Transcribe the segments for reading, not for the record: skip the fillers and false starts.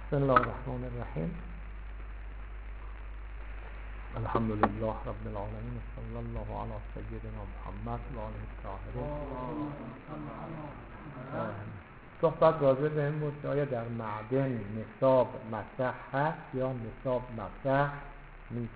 بسم الله الرحمن الرحیم. الحمد لله رب العالمین، صلی الله علی سیدنا محمد و آله الطاهرین. صحبت راجع به این بود که آیا در معدن نصاب مطرح هست یا نصاب مطرح نیست.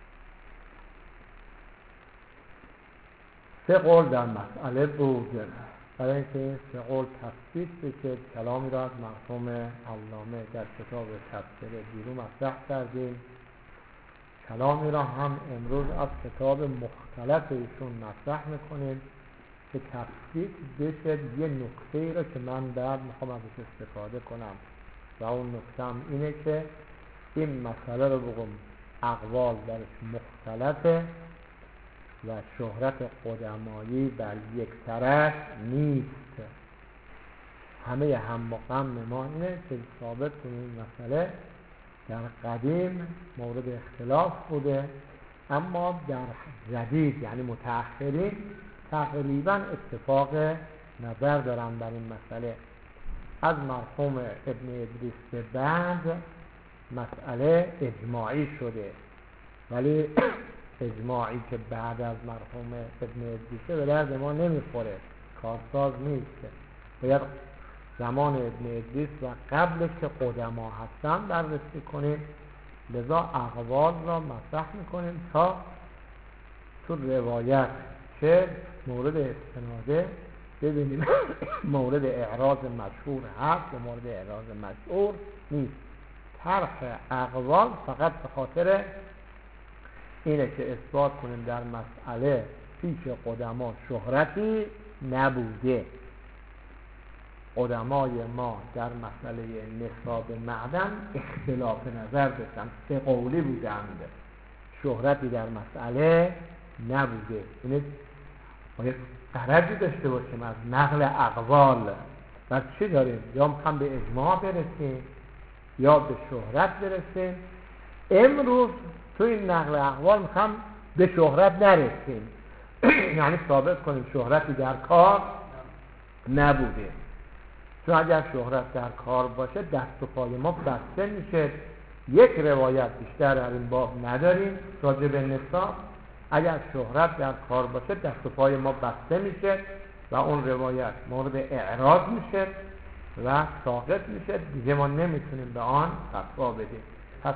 سه قول در مسئله بود. برای اینکه سه قول تثبیت بشه کلامی را از مرحوم علامه در کتاب تفسیر بیرون مطرح کردیم. کلامی را هم امروز از کتاب مختلف ایشون مطرح میکنیم که تثبیت بشه یه نکته را که من بعد میخوام ازش استفاده کنم و اون نکته هم اینه که این مسئله رو بگم اقوال درش مختلفه و شهرت قدمایی بر یک طرف نیست. همه هم مقام ما اینه که ثابت کنیم این مسئله در قدیم مورد اختلاف بوده، اما در جدید یعنی متأخرین تقریبا اتفاق نظر دارن بر این مسئله. از مرحوم ابن ادریس به بعد مسئله اجماعی شده، ولی اجماعی که بعد از مرحوم ابن ادریسه به درد ما نمیخوره، کارساز نیست. باید زمان ابن ادریس و قبل که قدما هستن بررسی کنیم. لذا اقوال را مطرح میکنیم تا تو روایت که مورد استناده ببینیم مورد اعراض مشهور هست و مورد اعراض مشهور نیست. طرح اقوال فقط به خاطر اینه که اثبات کنیم در مسئله پیش قدما شهرتی نبوده. قدمای ما در مسئله نصاب معدن اختلاف نظر داشتن، سه قولی بودند، شهرتی در مسئله نبوده. اینه باید غرضی داشته باشیم از نقل اقوال. بس چی داریم؟ یا میخوام به اجماع برسیم یا به شهرت برسیم. امروز تو این نقل اقوال میخوام به شهرت نرسیم یعنی ثابت کنیم شهرتی در کار نبوده. چون اگر شهرت در کار باشه دست و پای ما بسته میشه. یک روایت بیشتر در این باب نداریم راجع به نصاب. اگر شهرت در کار باشه دست و پای ما بسته میشه و اون روایت مورد اعراض میشه و ساقط میشه، دیگه ما نمیتونیم به آن فتوا بدیم. پس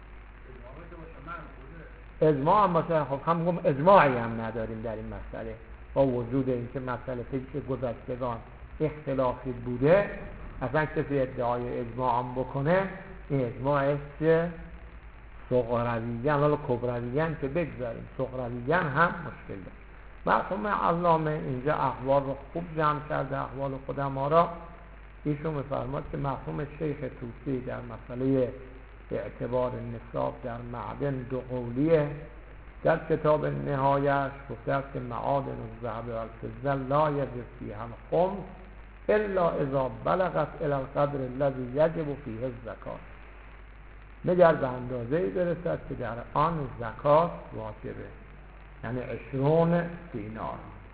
اجماع هم باشه، خب هم میگم اجماعی هم نداریم در این مسئله. با وجود اینکه مسئله پیش گذشتگان اختلافی بوده، اصلا کسی ادعای اجماع هم بکنه این اجماع چه صغرویین ولی کبرویین که بگذاریم، صغرویین هم مشکل داره. مرحوم علامه اینجا اقوال رو خوب جمع کرده، اقوال قدما را. ایشون می‌فرماد که مرحوم شیخ طوسی در مسئله اعتبار نصاب در معدن دو قولیه. در کتاب نهایش گفته است که معادن الذهب و الفضه لا یجب فیها الخمس الا اذا بلغت الى القدر الذي یجب فیه الزکات، مگر به اندازه‌ای برسد که در آن زکات واجبه، یعنی 20 دینار.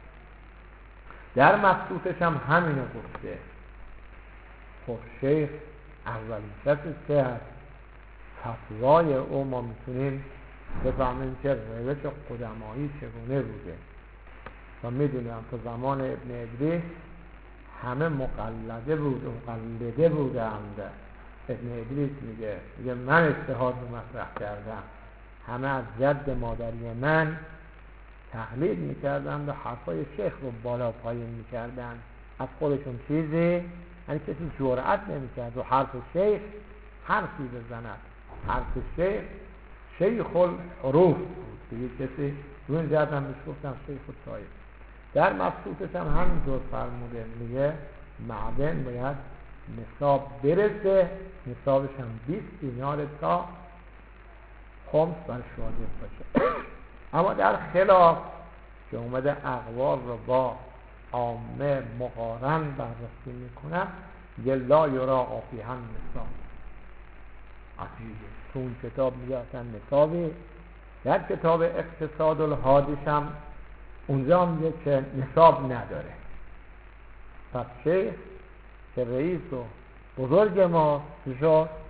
در مبسوطش هم همینو گفته. خب شیخ اولین کسی که هست، فتوای او ما میتونیم بفهمیم که روش قدمایی چگونه بوده. و میدونیم تا زمان ابن ادریس همه مقلده بودند. ابن ادریس میگه من اجتهاد رو مطرح کردم، همه از جد مادری من تقلید میکردند و حرفای شیخ رو بالا پایین میکردند. از خودشون چیزی یعنی کسی جرأت نمیکرد و حرف شیخ حرفی بزند. حرف شیخ الحروف بود که یک کسی روی جد هم بشکفتن شیخ الطایف. در مبسوطش هم همینطور فرموده، میگه معدن باید نصاب برسه، نصابش هم 20 دینار تا خمس برش واجب باشه. اما در خلاف که اومده اقوال رو با عامه مقارن بررسی میکنن، یه لا یراء فیها النصاب. عجیبه، تو اون کتاب میگه اصلا نصابی. در کتاب اقتصاد الحادث هم اونجا میگه که نصاب نداره. پس شیخ که رئیس و بزرگ ما شد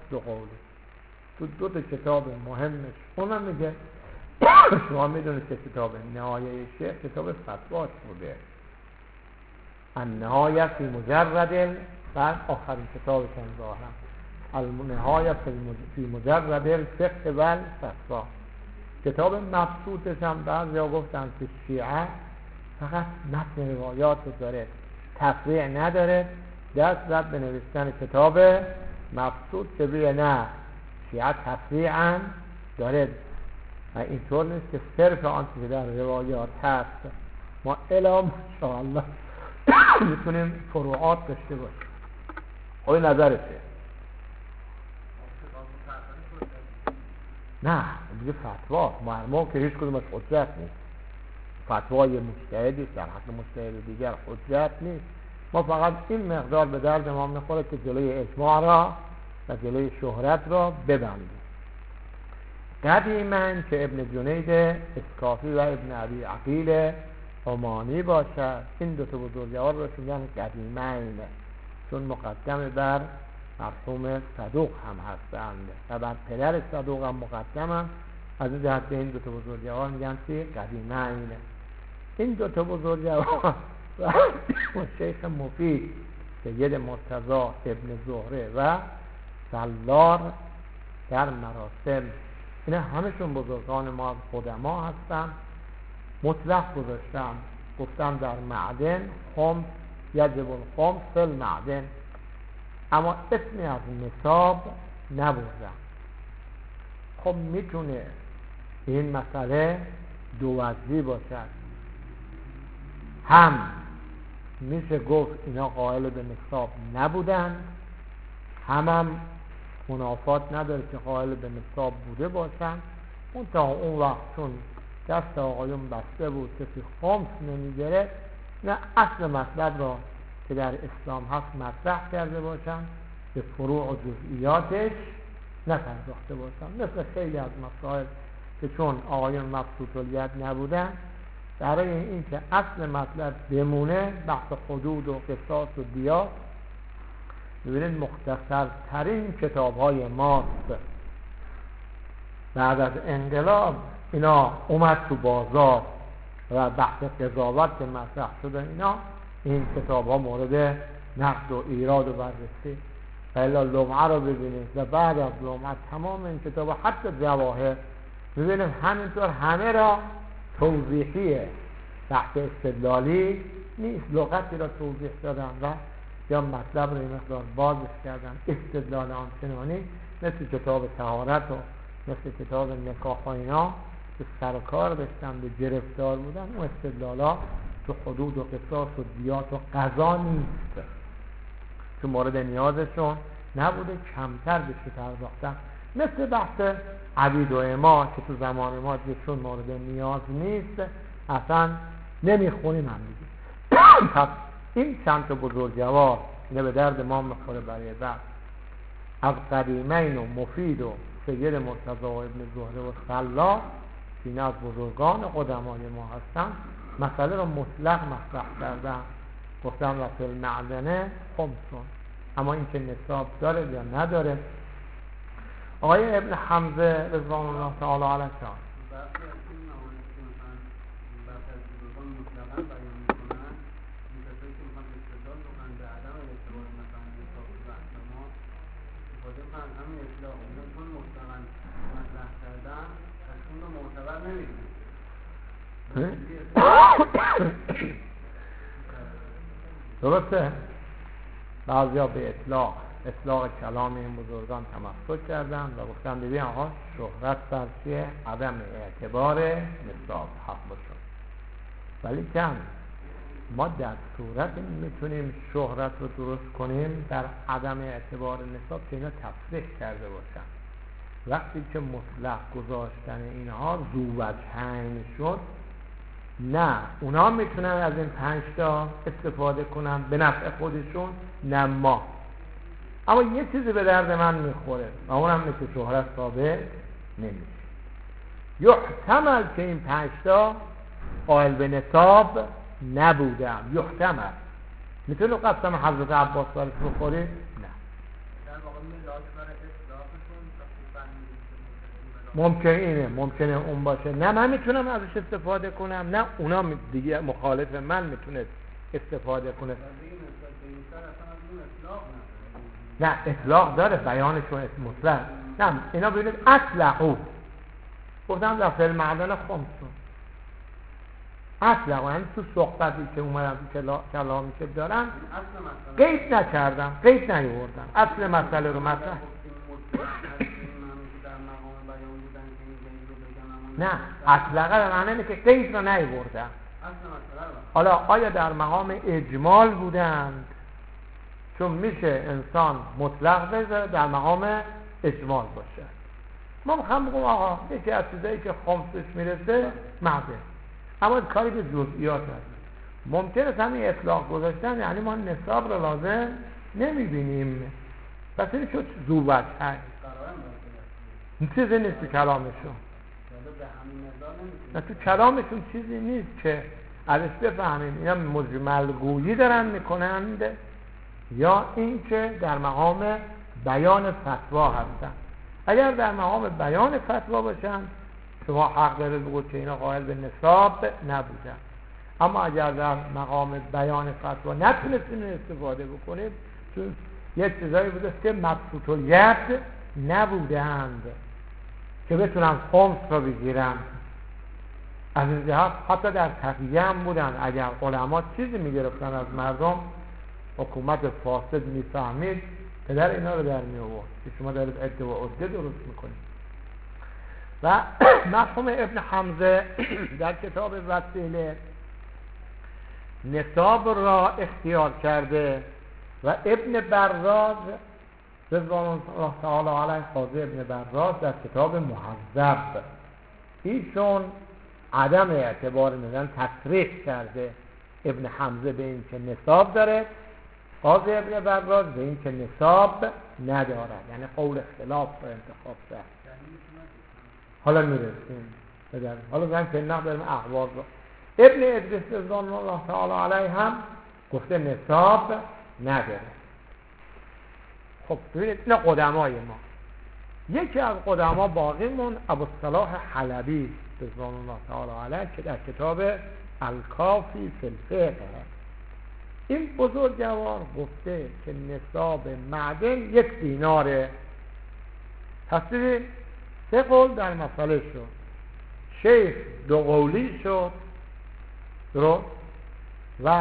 دو قوله تو دو تا کتاب مهمش اونم میگه شما میدونید که کتاب نهایه شیخ کتاب فتواش بوده، النهایه فی مجرد، بعد آخرین کتابش هم ظاهرا النهایه فی مجرد الفقه و الفتوا. کتاب مبسوطش هم بعضیا گفتن که شیعه فقط متن روایات داره، تفریع نداره، دست زد به نوشتن کتاب مبسوط که بیه نه شیعه تفریعا داره و اینطور نیست که صرف آنچه که در روایات هست ما الان انشاءالله میتونیم فروعات داشته باشیم. خواهی نظرشه؟ نه دیگه فتوا مرموم که هیچ کدومش حجت نیست، فتوای مجتهدی در حق مجتهد دیگر حجت نیست. ما فقط این مقدار به درد ما میخوره که جلوی اجماع را و جلوی شهرت را ببندیم. قدیما که ابن جنید اسکافی و ابن ابی عقیل عمانی باشد، این دو تا بزرگوار رو میگن قدیمین، چون مقدم بر مرحوم صدوق هم هستند و بر پدر صدوق هم مقدمن، از این جهت این دو تا بزرگوار میگن که قدیمین. این دو تا بزرگوار و شیخ مفید سید مرتضی ابن زهره و سلار در مراسم، اینا همشون بزرگان ما قدما هستن. مطلق گذاشتم، گفتم در معدن خمس یجب الخمس فی المعدن، اما اسمی از نصاب نبردم. خب میتونه این مسئله دو وجهی باشد، هم میشه گفت اینا قائل به نصاب نبودن، هم منافات نداره که قائل به نصاب بوده باشن. اون تا اون وقت چون دست آقایون بسته بود کسی خمس نمیگره، نه اصل مطلب را که در اسلام هست مطرح کرده باشن، به فروع و جزئیاتش نپرداخته باشن. مثل خیلی از مسائل که چون آقایون مبسوط الید نبودن، برای این که اصل مطلب بمونه بحث حدود و قصاص و دیات، ببینید مختصر ترین کتاب های ماست بعد از انقلاب اینا اومد تو بازار و بحث قضاوت که مطرح شده این کتاب ها مورد نقد و ایراد و بررسی. الا لمعه رو ببینید و بعد از لمعه تمام این کتاب ها حتی جواهر ببینید همینطور همه را توضیحیه، بحث استدلالی نیست، لغتی را توضیح دادن و یا مطلب رو این مقدار بازش کردن. استدلال آنچنانی مثل کتاب طهارت و مثل کتاب نکاح و اینا که سرکار داشتن به گرفتار بودن، اون استدلالا تو حدود و قصاص و دیات و قضا نیست، تو مورد نیازشون نبوده، کمتر بشه پرداختن. مثل بحث عبید و اما که تو زمان ما چون مورد نیاز نیست اصلا نمیخونیم هم میگیم. پس این چند تا بزرگوار اینه به درد ما میخوره برای بعد. از قدیمین و مفید و سید مرتضی و ابن زهره و سلا که این از بزرگان قدمای ما هستن، مسئله رو مطلق مطرح کردن، گفتن و فی المعدنه خمسون، اما این که نصاب داره یا نداره. آقای ابن حمزه رضوان الله تعالی علیه درسته؟ بعضی ها به اطلاق کلام این بزرگان تمسک کردن و گفتن ببین آقا شهرت بر چیه؟ عدم اعتبار نصاب حق باشد. ولی کم ما در صورت میتونیم شهرت رو درست کنیم در عدم اعتبار نصاب که اینا تفریح کرده باشن. وقتی که مطلق گذاشتن اینها ذو وجهین شد، نه اونا میتونن از این 5 تا استفاده کنن به نفع خودشون، نه ما. اما یه چیزی به درد من میخوره و اونم مثل شهرت ثابت نمیشه. یحتمل که این 5 تا قائل به نصاب نبودم، یحتمل. میتونه قسم حضرت عباس وارث بخوره؟ نه. در واقع میلاد برای اصلاح ممکنه اون باشه، نه من میتونم ازش استفاده کنم، نه اونا دیگه مخالف من میتونه استفاده کنه. نه اطلاق داره، بیانشون مطلق. نه اینا ببینید اطلقو گفتم در فعل معدن خمسون اطلقو، یعنی تو صحبتی که اومدن تو کلامی که دارن قید نکردم، قید نیاوردم، اصل مسئله رو مطرح. نه اطلقه به معنی اینه که قید رو نیاوردم. حالا آیا در مقام اجمال بودند؟ چون میشه انسان مطلق بذاره در مقام اجمال باشه. ما هم بگم آقا یکی از چیزایی که خمسش میرسه معدن، اما کاری به جزئیات هست. ممکنه همین اطلاق گذاشتن یعنی ما نصاب رو لازم نمیبینیم، پس این شد زوبت هست، چیزی نیست تو کلامشون. نه تو کلامشون چیزی نیست که ازش بفهمیم اینا مجمل گویی دارن میکنند یا اینکه در مقام بیان فتوا هستن. اگر در مقام بیان فتوا باشن شما حق دارید بگوید که اینا قائل به نصاب نبودن، اما اگر در مقام بیان فتوا نتونستین استفاده بکنید چون یه چیزایی بوده که مبسوط الید نبودند که بتونن خمس رو بگیرن. از این جهت حتی در تقیه هم بودن، اگر علما چیزی میگرفتن از مردم حکومت فاسد میفهمید پدر اینا رو در می آورد که شما دارید عده و عده درست میکنید. و مرحوم ابن حمزه در کتاب وسیله نصاب را اختیار کرده و ابن براز رضوان الله تعالی علیه قاضی ابن براز در کتاب مهذب ایشون عدم اعتبار میدن تصریح کرده ابن حمزه به این که نصاب داره، قاضی ابن براز به این که نصاب ندارد، یعنی قول اختلاف رو انتخاب کرد. حالا میرسیم حالا زن که نقل داریم احوال رو. ابن ادریس رضوان الله تعالی علیه هم گفته نصاب نداره. خب ببینید اینا قدمای ما. یکی از قدما باقی مون ابوالصلاح حلبی رضوان الله تعالی علیه که در کتاب الکافی فی الفقه این بزرگوار گفته که نصاب معدن 1 دیناره. پس ببین 3 قول در مسئله شد، شیخ 2 قولی شد درست و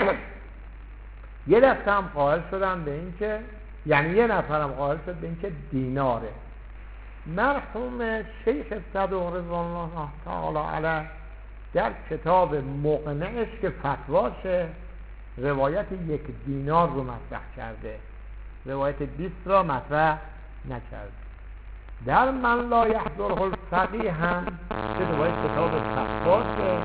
یه دسته هم قائل شدن به این که یعنی یه نفر هم قائل شد به این که دیناره. مرحوم شیخ صدوق رضوان الله تعالی علیه در کتاب مقنعش که فتواشه روایت 1 دینار رو مطرح کرده، روایت 20 را مطرح نکرده. در من لا یحضره الفقیه هم که روایت کتاب فتواشه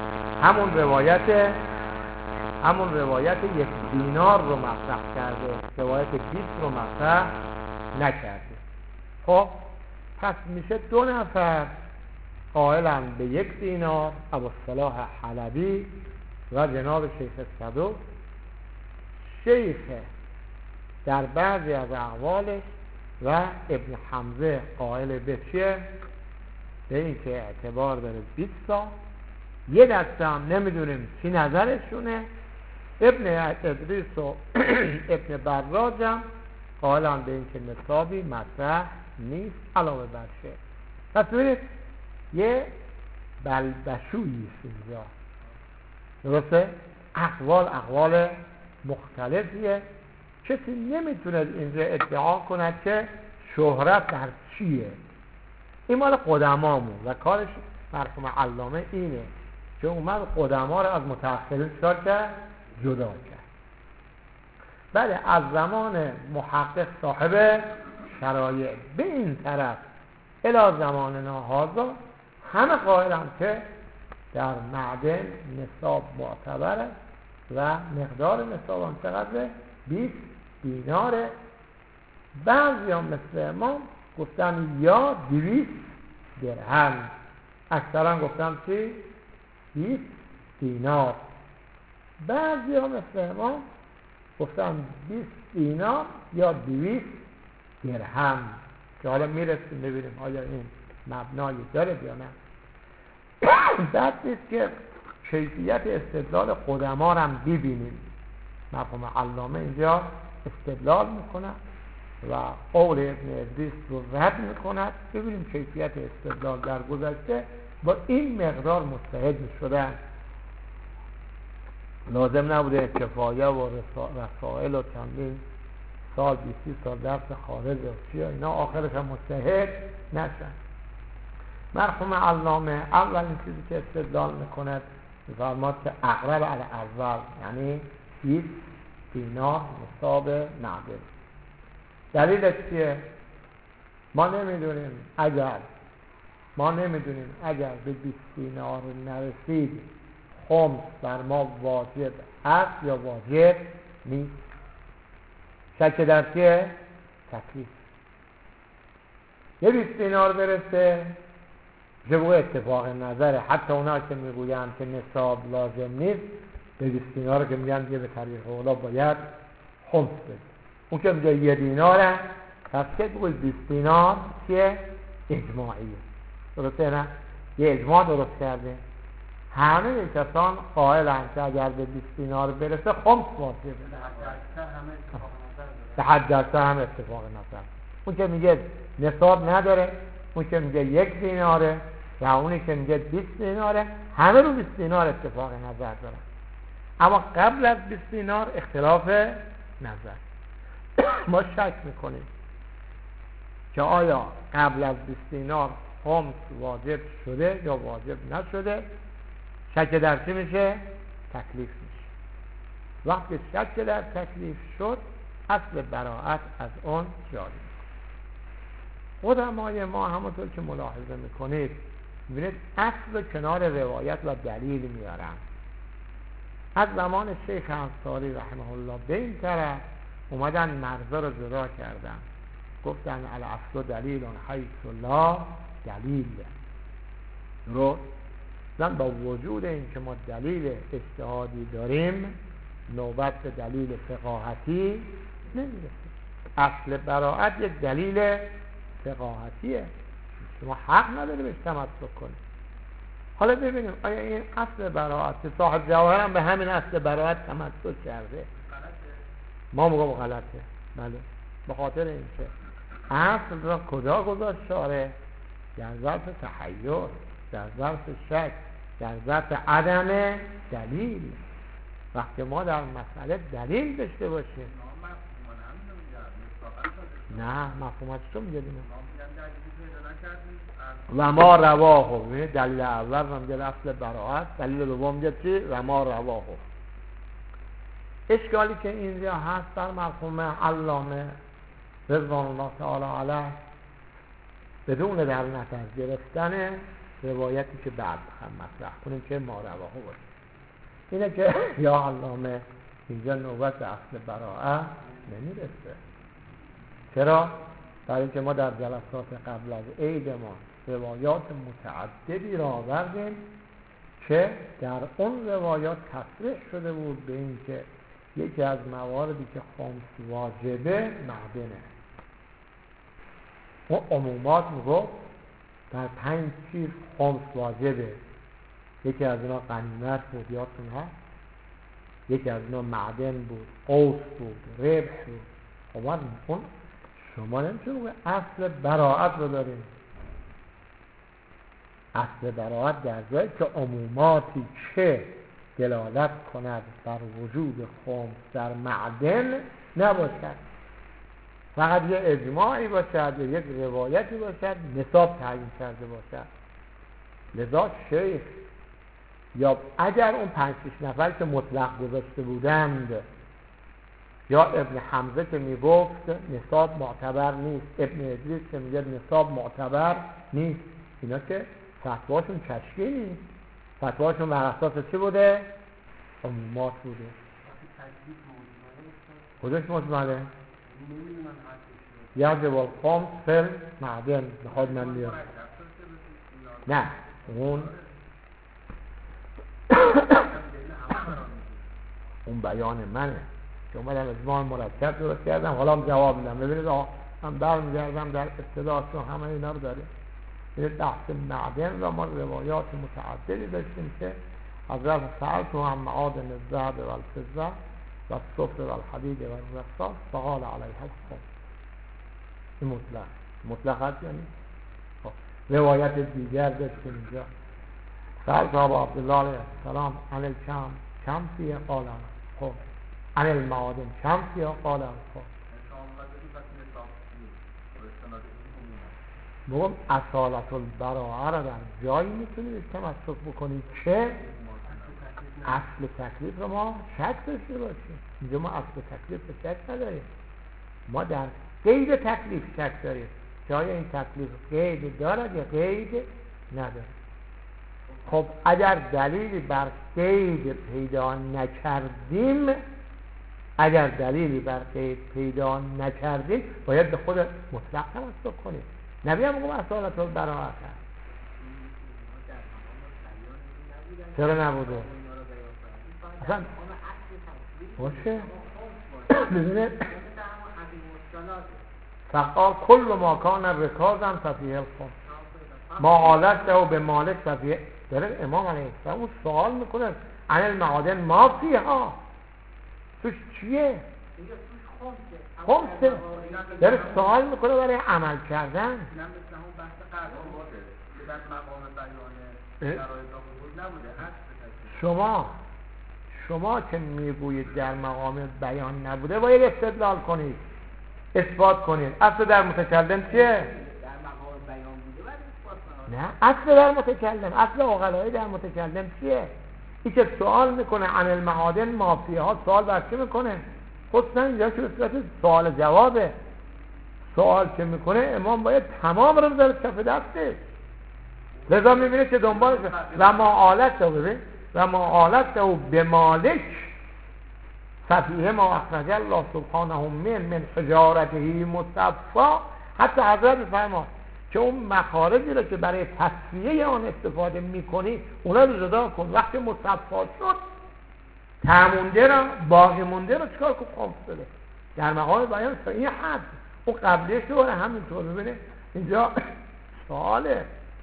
همون روایت 1 دینار رو مطرح کرده، روایت 20 رو مطرح نکرده. خب پس میشه 2 نفر قائلن به 1 دینار، ابوالصلاح حلبی و جناب شیخ صدوق. شیخ در بعضی از اقوالش و ابن حمزه قائل به چیه؟ به این که اعتبار داره 20 سال. یه دسته هم نمیدونیم چی نظرشونه. ابن ادریس و ابن براز هم قائلن به این که نصابی مطرح نیست علاوه بر شه. پس ببینید یه بلبشویی اینجا درسته؟ اقوال مختلفیه. کسی نمیتونه اینجا ادعا کند که شهرت در چیه. این مال قدمامون و کارش مرحوم علامه اینه که اومد قدما رو از متأخرین کرد جدا کرد. بله از زمان محقق صاحب شرایع به این طرف الی زماننا هذا همه قائلن که در معدن نصاب معتبره و مقدار نصاب هم چقدره؟ 20 دیناره. بعضی هم مثل امام گفتن یا 200 درهم، اکثرا گفتن چی؟ 20 دینار. بعضی هم مثل امام گفتن 20 دینار یا 200 درهم. که حالا میرسیم ببینیم آیا این مبنایی داره یا نه. بد نیست که کیفیت استدلال قدما رو هم ببینیم. مرحوم علامه اینجا استدلال میکنه و قول ابن ادریس رو رد میکند. ببینیم کیفیت استدلال در گذشته با این مقدار مجتهد شدن، لازم نبوده کفایه و رسائل و چندین سال 20 سال درس خارج و چیه اینا آخرش هم مجتهد نشن. مرحوم علامه اولین چیزی که استدلال میکند میفرماد که اقرب علی اول، یعنی 20 دینار نصاب معدن. دلیلش چیه؟ ما نمیدونیم اگر به 20 دینار نرسید خمس بر ما واجب است یا واجب نیست. شک در چیه؟ تکلیف. یه 20 دینار برسه جبو اتفاق نظره، حتی اونا که میگویند که نصاب لازم نیست به 20 دینار که میگن که به طریق اولا باید خمس بده. اون که میگه 1 دیناره، پس که بگوی 20 دینار که اجماعیه. درسته نه؟ یه اجماع درست کرده. همه کسان قائلند که اگر به 20 دینار برسه خمس واجبه. به حد اکثر هم اتفاق نظر. اون که میگه نصاب نداره، اون که میگه 1 دیناره و اونی که میگه 20 دیناره، همه رو 20 دینار اتفاق نظر دارن. اما قبل از 20 دینار اختلاف نظر. ما شک میکنیم که آیا قبل از 20 دینار خمس واجب شده یا واجب نشده. شک در چی میشه؟ تکلیف میشه. وقتی شک در تکلیف شد اصل براءت از اون جاری میشه. قدمای ما همونطور که ملاحظه میکنید میبینید اصل کنار روایت و دلیل میارن. از زمان شیخ انصاری رحمه الله به این طرف اومدن مرزا رو جدا کردن، گفتن الاصل دلیل حیث لا دلیل. درست؟ زن با وجود این که ما دلیل اجتهادی داریم نوبت به دلیل فقاهتی نمیرسه. اصل براءت یک دلیل فقاهتیه، شما حق نداری بهش تمسک کنید. حالا ببینیم آیا این اصل براءت صاحب جواهر هم به همین اصل براءت تمسک کرده؟ ما میگم غلطه. بله، به خاطر اینکه اصل را کجا گذاشت شارع؟ در ظرف تحیر، در ظرف شک، در ظرف عدم دلیل. وقتی ما در مسئله دلیل داشته باشیم نه مفهومش چون میگیم و ما رواه. ببینید دلیل اول رو میگه اصل براءت، دلیل دوم میگه چی؟ و ما رواه. اشکالی که اینجا هست در مفهوم علامه رضوان الله تعالی علیه بدون در نظر گرفتن روایتی که بعد هم مطرح کنیم که ما رواه باشه اینه که یا علامه اینجا نوبت اصل براءت نمیرسه. چرا؟ برای اینکه ما در جلسات قبل از عید ما روایات متعددی را آوردیم که در اون روایات تصریح شده بود به این که یکی از مواردی که خمس واجبه معدنه. اون عمومات میگفت در 5 چیز خمس واجبه. یکی از اینا غنیمت بود، یادتون هست؟ یکی از اینا معدن بود، قوس بود، ربح بود. خب اون شما نمیتونید بگید اصل براءت رو داریم. اصل براءت در جایی که عموماتی که دلالت کند بر وجود خمس در معدن نباشد، فقط یه اجماعی باشد یا یک روایتی باشد نصاب تعیین کرده باشد. لذا شیخ یا اگر اون 5-6 نفر که مطلق گذاشته بودند یا ابن حمزه که میگفت نصاب معتبر نیست، ابن ادریس که میگه نصاب معتبر نیست، اینا که فتواشون کشکی نیست، فتواشون بر اساس چی بوده؟ عمومات بوده. کجاش مجمله؟ یجب الخمس فی المعدن. بخواد من بیاد نه اون بیان منه که اومدم اجماع مرتب درست کردم، حالا هم جواب میدم. ببینید من برمیگردم در ابتدا چون همه اینا رو داریم. بحث معدن و ما روایات متعددی داشتیم که حضرت سألت هم معادن الذهب و الفضه و الصفر و الحدید و الرصاص فقال علیها الخمس. این مطلق هست یعنی روایت دیگر داشتیم اینجا. سألت ابا عبدالله علیه السلام عن الكم كم فیه قال الخمس عن المعادن كم فیه قال الخمس. بگم اصالت البراءه را در جایی میتونید تمسک بکنید که اصل تکلیف رو ما شک داشته باشیم. اینجا ما اصل تکلیف رو شک نداریم، ما در قید تکلیف شک داریم که آیا این تکلیف قید دارد یا قید ندارد. خب اگر دلیلی بر قید پیدا نکردیم، باید به خود مطلق تمسک کنیم. نبی هم بگم اصالت البراءه هست. چرا نبوده؟ اصلا باشه ببینه فقال کل ما کان رکازا ففیه الخمس ما آلت و به مالک ففیه. داره امام علیه السلام اون سوال میکنه عن المعادن ما فیها، توش چیه؟ خمسه. داره سوال میکنه برای عمل کردن. شما که میگویید در مقام بیان نبوده باید استدلال کنید، اثبات کنید. اصل در متکلم چیه؟ نه، اصل در متکلم، اصل عقلایی در متکلم چیه؟ این که سوال میکنه عن المعادن ما فیها، سوال بر چی میکنه؟ خود اینجا که به صورت سوال جوابه. سوال که میکنه امام باید تمام رو بذاره کف دستش. لذا میبینه که دنبالش و ما آلت رو ببین و ما آلت رو به مالک ففیه ما اخرج الله سبحانه من حجارته مصفا. حتی حضرت فرماد که اون مخارجی رو که برای تصفیه آن استفاده میکنی اونا رو جدا کن. وقتی مصفا شد تمونده رو باقی مونده رو چکار کن؟ خمس بده. در مقام بیان این حد اون قبلیش رو همینطور ببینه. اینجا سواله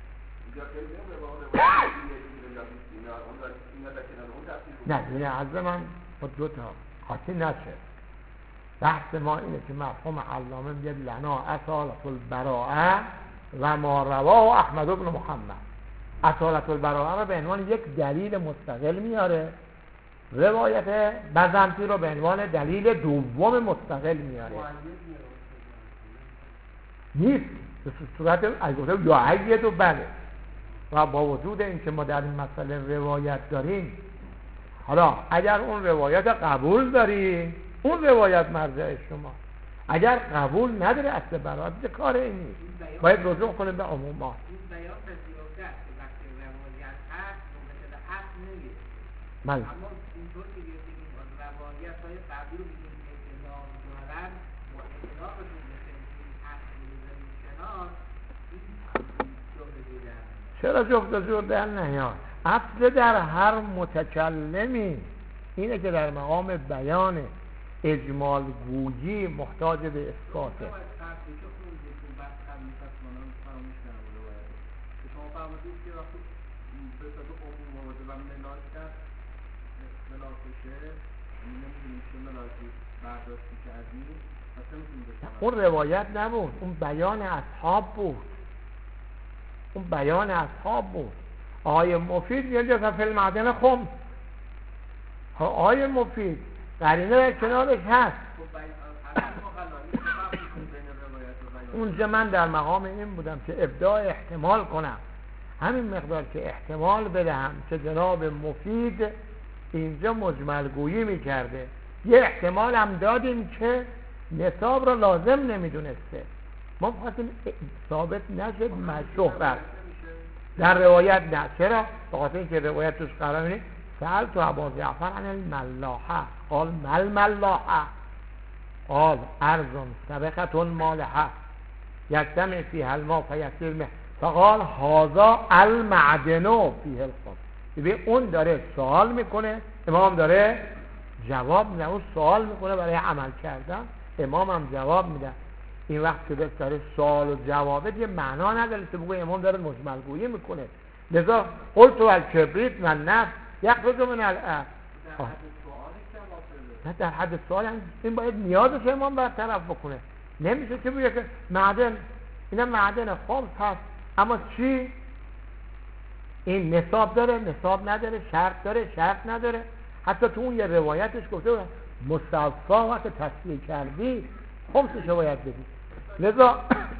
نه دونه عرض من با دو تا قاطی نشه. بحث ما اینه که مفهوم علامه بیاد لنا اصالت البراءه و ما رواه احمد بن محمد. اصالت البراءه رو به عنوان یک دلیل مستقل میاره، روایت بزنطی رو به عنوان دلیل دوم مستقل میاره. نیست به صورت از گفته یعید و بله. و با وجود این که ما در این مسئله روایت داریم، حالا اگر اون روایت قبول داری اون روایت مرجع شما، اگر قبول نداره اصل برات کار این نیست، باید رجوع کنه به عموما. بله اینطور که بگیم روایت های قبول بگیم اعتناب دارن و اعتنابشون بسیم این اصل چرا جفت جور در نهیان؟ اصل در هر متکلمی اینه که در مقام بیان اجمال گویی محتاج به اثباته. شما فرمودید که وقتی به صورت عموم آورده و ملاک کرد اختلاف بشه نمیدونیم چه ملاکی برداشتی کردیم اصلا میتونیم بشنم. اون روایت نبود، اون بیان اصحاب بود. آقای مفید یه جا فی المعدن خمس. آقای مفید قرینه در کنارش هست. اونجا من در مقام این بودم که ابداع احتمال کنم، همین مقدار که احتمال بدهم که جناب مفید اینجا مجمل گویی میکرده. یه احتمال هم دادیم که نصاب را لازم نمیدونسته. ما بخواستیم ثابت نشد مشهور در روایت نه. چرا؟ بخاطر اینکه روایت توش قرار می‌بینه سأل تو ابا جعفر عن الملاحه قال مل ملاحه قال ارض سبقة مالحه یجتمع فیها الماء فیسیل الماء فقال هذا المعدن فیه الخمس. ببین اون داره سوال میکنه، امام داره جواب میده. اون سوال میکنه برای عمل کردن، امام هم جواب میده. این وقت که داره سوال و جوابه یه معنا نداره که بگوی امام داره مجمل گویی میکنه. لذا قلت و الکبریت و نفس یخرج من الارض. نه در حد سوال این باید نیازش امام برطرف بکنه. نمیشه که بگه که معدن اینا معدن خمس هست اما چی؟ این نصاب داره نصاب نداره، شرط داره شرط نداره. حتی تو اون یه روایتش گفته بود مصفا وقت تصفیه کردی خمسش رو باید بدی. لذا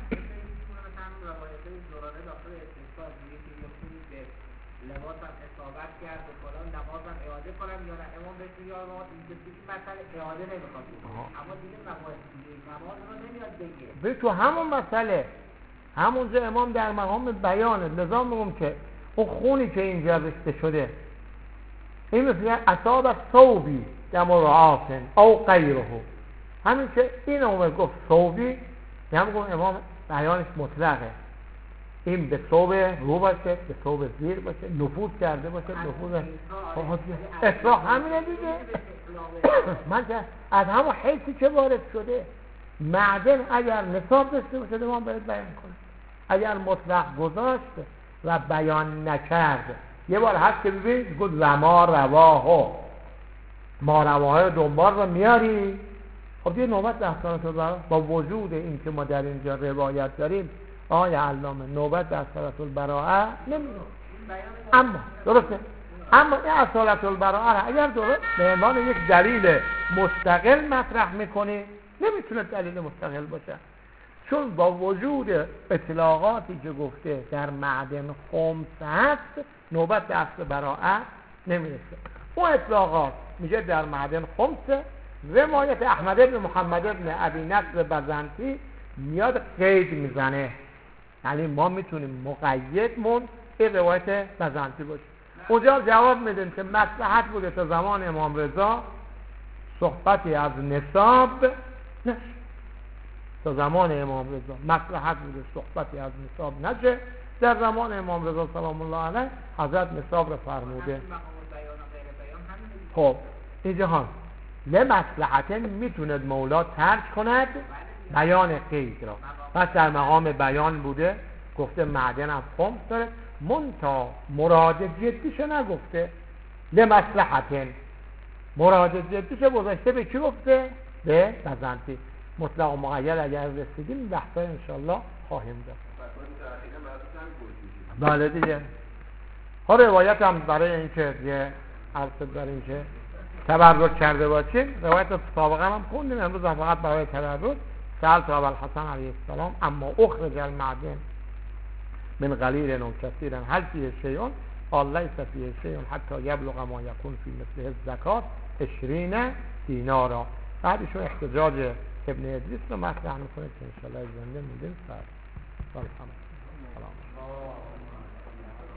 لباسم اصابت کرد و فلان نمازم اعاده کنم یا نه امام بهش میگه آقا این مسئله اعاده نمیخواد اما دیگه نماز رو نمیاد بگه. تو همون مسئله همونجا امام در مقام بیانه. لذا میگم که اون خونی که اینجا رشته شده این مثل اصاب ثوبی دمر عاصن او غیره، همین که این امام گفت ثوبی یعنی میگم امام بیانش مطلقه. این به ثوب رو باشه به ثوب زیر باشه نفوذ کرده باشه نفوذ اصلاح همینه دیگه. من که از همون حیثی که وارد شده معدن اگر نصاب داشته باشه امام باید بیان کنه. اگر مطلق گذاشت و بیان نکرد یه بار هست که ببینید گفت وما رواه ما رواه دنبال رو میاری. خب دیگه نوبت در سنت با وجود این که ما در اینجا روایت داریم آقای علامه نوبت در اصالت البراءه نمیده. اما درسته اما این اصالت البراءه اگر درست به عنوان یک دلیل مستقل مطرح میکنی نمیتونه دلیل مستقل باشه، چون با وجود اطلاقاتی که گفته در معدن خمس هست نوبت در اصل براءه نمیرسه. اون اطلاقات میشه در معدن خمس. روایت احمد ابن محمد ابن ابی نصر بزنطی میاد قید میزنه، یعنی ما میتونیم مقیدمون این روایت بزنطی باشه. اونجا جواب میدیم که مصلحت بوده تا زمان امام رضا صحبتی از نصاب نشه. تا زمان امام رضا مصلحت بوده صحبتی از نصاب نشه. در زمان امام رضا سلام الله علیه حضرت نصاب رو فرموده. خب اینجا ها لمصلحت میتوند مولا ترک کند بیان قید را. پس در مقام بیان بوده گفته معدن از خمس داره منتا مراد جدیشو نگفته. لمصلحت مراد جدیشو گذاشته به کی گفته؟ به بزنطی. مطلق و مقید اگر رسیدیم بحثا انشالله خواهیم داشت. بله دیگه ها روایت هم برای اینکه یه عرض داریم که تبرک کرده باشیم روایت سابقا هم خوندیم. امروز هم فقط برای تبرک سألت ابا الحسن علیه السلام اما اخرج المعدن من قلیل و کثیر هل فیه شیء قال لیس فیه شیء حتی یبلغ ما یکون فی مثله الزکات 20 دینارا. بعدشون احتجاج ابن ادریس رو مطرح میکنه که انشاءالله زنده موندیم. سلام.